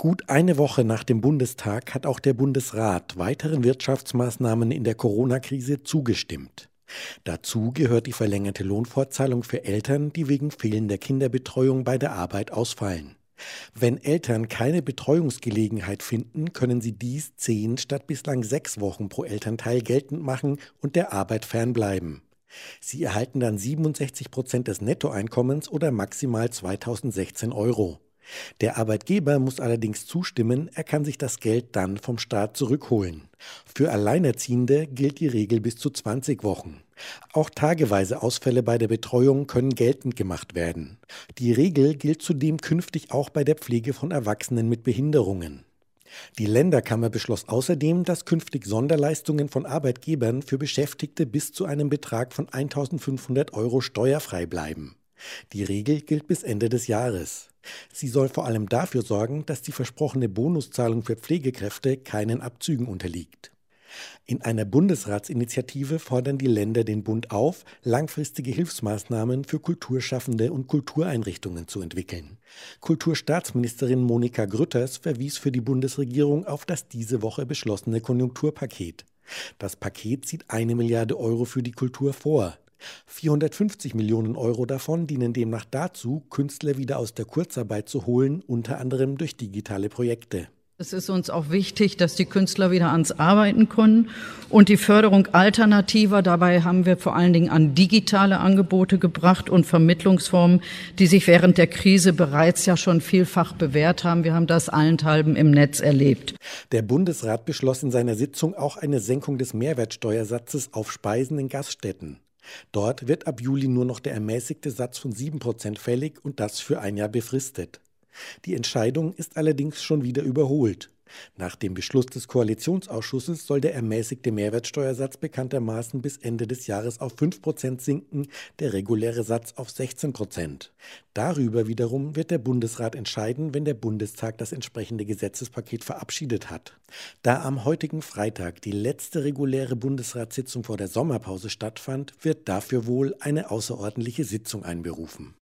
Gut eine Woche nach dem Bundestag hat auch der Bundesrat weiteren Wirtschaftsmaßnahmen in der Corona-Krise zugestimmt. Dazu gehört die verlängerte Lohnfortzahlung für Eltern, die wegen fehlender Kinderbetreuung bei der Arbeit ausfallen. Wenn Eltern keine Betreuungsgelegenheit finden, können sie dies 10 statt bislang 6 Wochen pro Elternteil geltend machen und der Arbeit fernbleiben. Sie erhalten dann 67% des Nettoeinkommens oder maximal 2016 Euro. Der Arbeitgeber muss allerdings zustimmen, er kann sich das Geld dann vom Staat zurückholen. Für Alleinerziehende gilt die Regel bis zu 20 Wochen. Auch tageweise Ausfälle bei der Betreuung können geltend gemacht werden. Die Regel gilt zudem künftig auch bei der Pflege von Erwachsenen mit Behinderungen. Die Länderkammer beschloss außerdem, dass künftig Sonderleistungen von Arbeitgebern für Beschäftigte bis zu einem Betrag von 1.500 Euro steuerfrei bleiben. Die Regel gilt bis Ende des Jahres. Sie soll vor allem dafür sorgen, dass die versprochene Bonuszahlung für Pflegekräfte keinen Abzügen unterliegt. In einer Bundesratsinitiative fordern die Länder den Bund auf, langfristige Hilfsmaßnahmen für Kulturschaffende und Kultureinrichtungen zu entwickeln. Kulturstaatsministerin Monika Grütters verwies für die Bundesregierung auf das diese Woche beschlossene Konjunkturpaket. Das Paket sieht 1 Milliarde Euro für die Kultur vor. 450 Millionen Euro davon dienen demnach dazu, Künstler wieder aus der Kurzarbeit zu holen, unter anderem durch digitale Projekte. Es ist uns auch wichtig, dass die Künstler wieder ans Arbeiten können und die Förderung alternativer. Dabei haben wir vor allen Dingen an digitale Angebote gebracht und Vermittlungsformen, die sich während der Krise bereits ja schon vielfach bewährt haben. Wir haben das allenthalben im Netz erlebt. Der Bundesrat beschloss in seiner Sitzung auch eine Senkung des Mehrwertsteuersatzes auf Speisen in Gaststätten. Dort wird ab Juli nur noch der ermäßigte Satz von 7% fällig und das für ein Jahr befristet. Die Entscheidung ist allerdings schon wieder überholt. Nach dem Beschluss des Koalitionsausschusses soll der ermäßigte Mehrwertsteuersatz bekanntermaßen bis Ende des Jahres auf 5% sinken, der reguläre Satz auf 16%. Darüber wiederum wird der Bundesrat entscheiden, wenn der Bundestag das entsprechende Gesetzespaket verabschiedet hat. Da am heutigen Freitag die letzte reguläre Bundesratssitzung vor der Sommerpause stattfand, wird dafür wohl eine außerordentliche Sitzung einberufen.